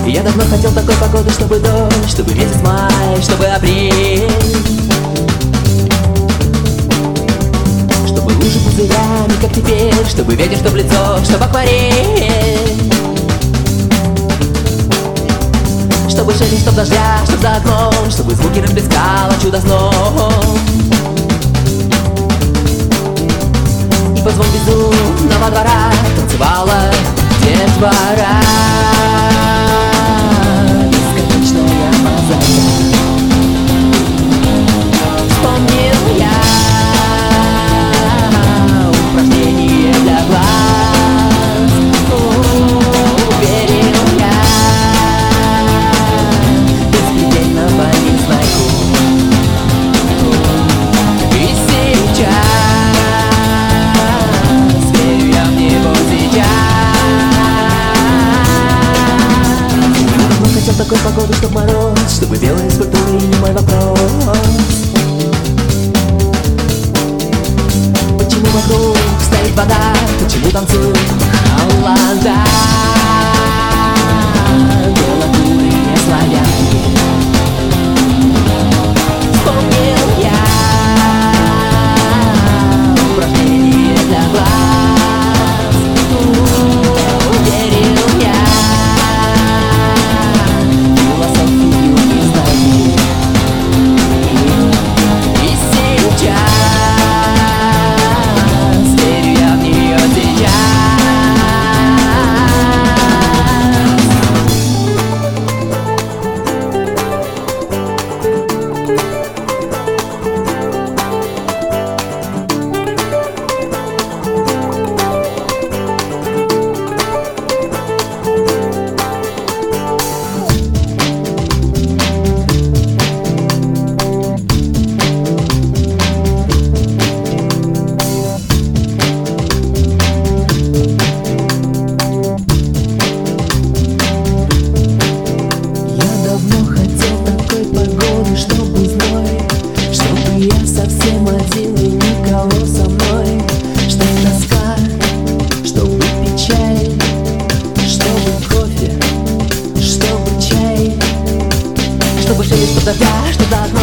Я давно хотел такой погоды, чтобы дождь, чтобы месяц май, чтобы апрель, чтобы лужи пузырями, как теперь, чтобы ветер, чтоб лицо, чтобы акварель, чтобы шелест, чтоб дождя, чтоб за окном, чтобы звуки расплескало чудо сном. И под звон безумного двора танцевала детвора. Бесконечная мозаика. Вспомнил я упражнение для глаз. Уверен я беспредельного незнайку. И сейчас верю я в него сейчас. Хотел такой погоды, чтоб мороз, чтобы белые скульптуры, не мой вопрос. Почему вокруг стоит вода, почему танцуют холода? Белокурые славяне. Вспомнил я упражнение для глаз. Уверен я совсем один и никого со мной. Чтоб тоска, чтобы печаль, чтобы кофе, чтобы чай, чтобы шелест, чтоб дождя, чтоб за